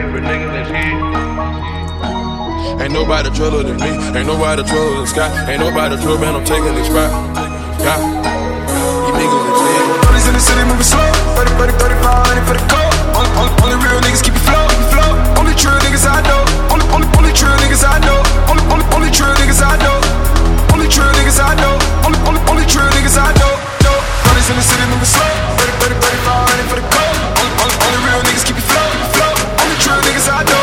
for niggas that's here. Ain't nobody triller than me. Ain't nobody triller than Scott. Ain't nobody triller, man, I'm taking this spot. Yeah. These niggas is dead. Brothers in the city moving slow. 30, 3500 for the code. Only real niggas keep it flow. Only true niggas I know. Only true niggas I know. Only true niggas I know. Only true niggas I know. Only true niggas I know. Brothers in the city moving slow. 30, 3500 for the code. Only real niggas keep it flow. Only true niggas I know.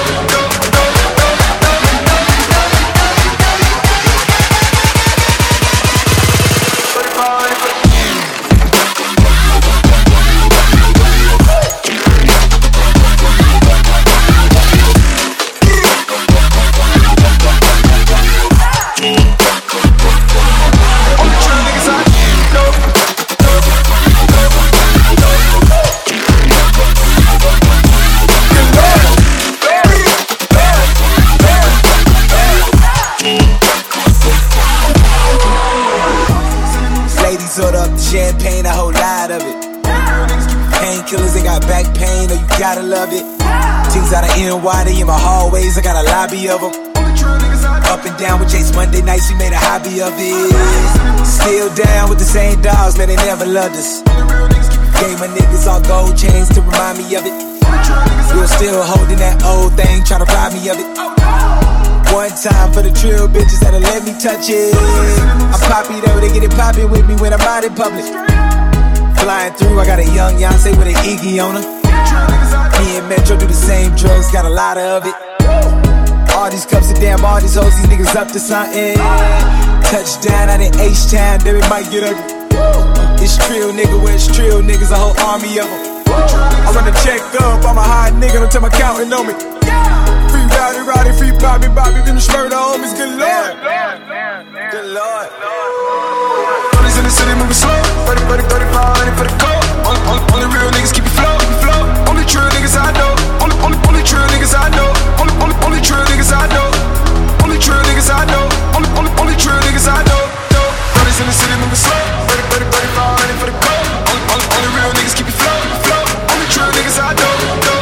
Champagne, a whole lot of it. Painkillers, they got back pain, oh you gotta love it. Things out of NY, they in my hallways, I got a lobby of them. Up and down with Chase Monday nights, we made a hobby of it. Still down with the same dogs, man, they never loved us. Gave my niggas all gold chains to remind me of it. We're still holding that old thing, trying to rob me of it. One time for the trill bitches that'll let me touch it. I'm poppy though, they get it poppin' with me when I'm out in public. Flying through, I got a young Yonsei with an Iggy on her. Me and Metro do the same drugs, got a lot of it. All these cups of damn, all these hoes, these niggas up to something. Touchdown out in H-Town, then it might get ugly. It's trill nigga, where it's trill niggas, a whole army of them. I run the check up, I'm a hot nigga, don't tell my counting on me. Free Rowdy, free Bobby, then the murder homies, good lord. Good lord. Brothers in the city moving slow. 3500 for the code. Only real niggas keep it flow. Only true niggas I know. Only true niggas I know. Only true niggas I know. Only true niggas I know. Only true niggas I know. Brothers in the city moving slow. 3500 for the code. Only real niggas keep it flow. Only true niggas I know.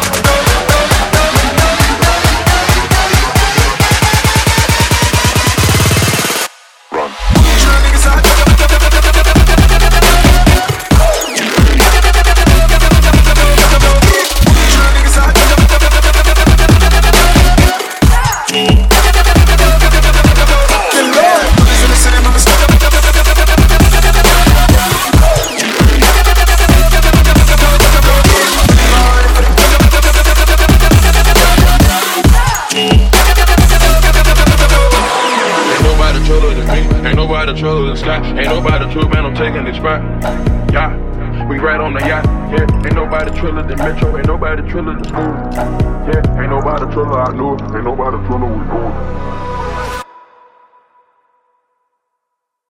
Triller than Scott. Ain't nobody true, man, I'm taking this spot. Yeah, we right on the yacht. Yeah, ain't nobody triller than Metro. Ain't nobody triller than Smooth. Yeah, ain't nobody triller, I knew it. Ain't nobody triller, we going.